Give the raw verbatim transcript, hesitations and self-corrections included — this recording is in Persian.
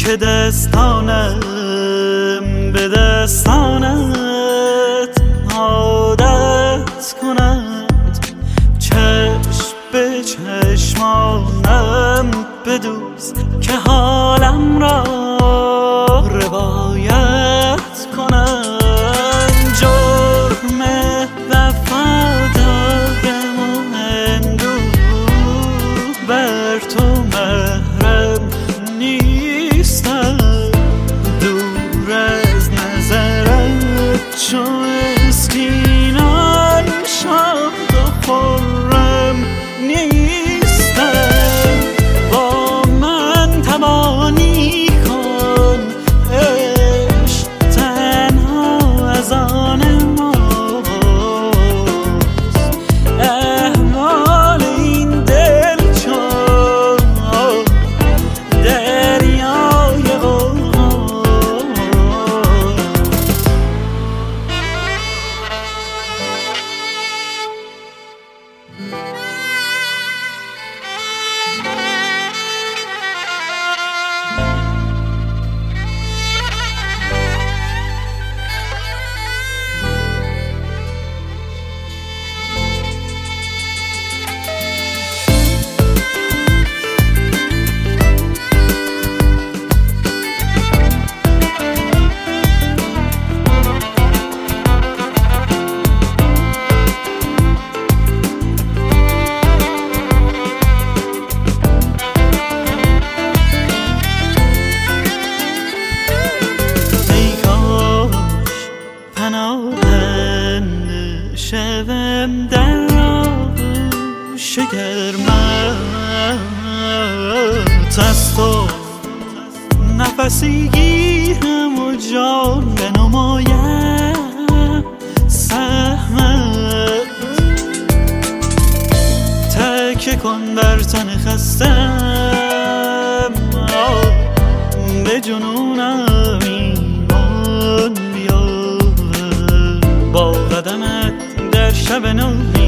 که دستانم به دستانت عادت کند، چشم به چشمانم بدوز که حالم را روایت کنند. جرم وفادارم و اندوه بر تو محرم نیستم، دور از نظرت چو مسکینان شاد و خرم نیستم. با من توانی کن عشق تنها از آن ماست، احوال این دل چون دریای پناهنده شوم در آغوش گرمت، از تو نفسی گیرم و جان بنمایم سهمت. تکیه کن بر تن خستم، به جنونم ایمان بیار، با قدمت در شب نو